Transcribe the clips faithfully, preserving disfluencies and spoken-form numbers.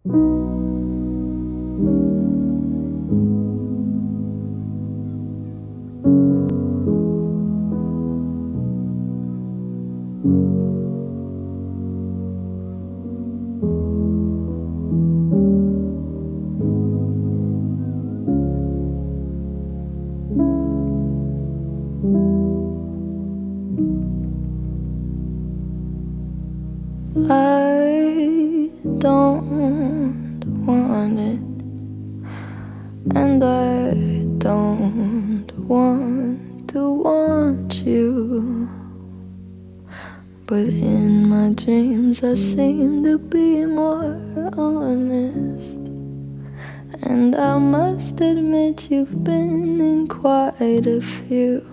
I don't want it, and I don't want to want you. But in my dreams I seem to be more honest, and I must admit you've been in quite a few.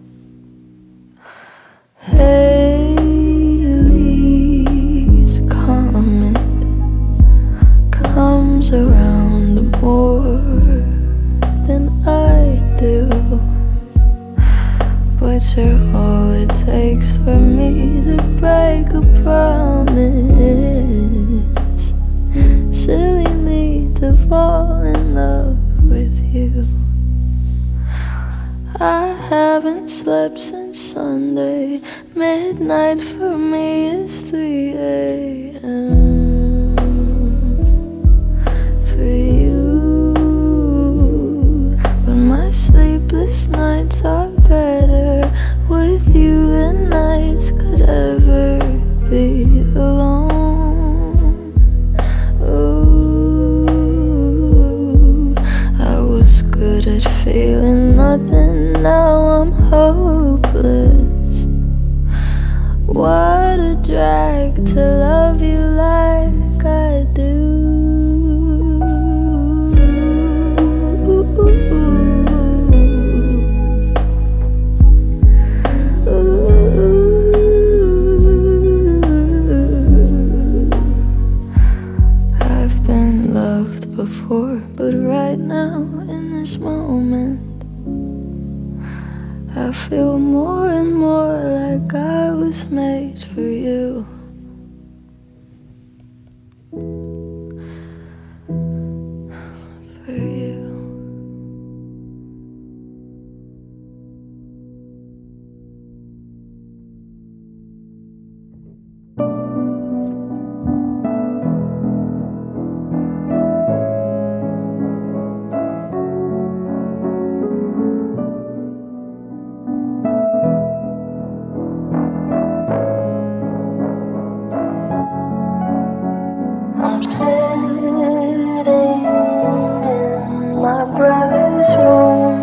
Haley's comet comes around more than I do, but you're all it takes for me to break a promise. Silly me to fall in love with you. I haven't slept since Sunday. Midnight for me is three a m for you, but my sleepless nights are better with you than nights could ever be alone. Ooh, I was good at feeling nothing, now I'm hopeless. What a drag to love you like I do. I've been loved before, but right now in this moment I feel more and more like I was made for you. For you. I'm sitting in my brother's room.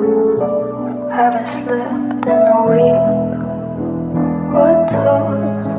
Haven't slept in a week or two.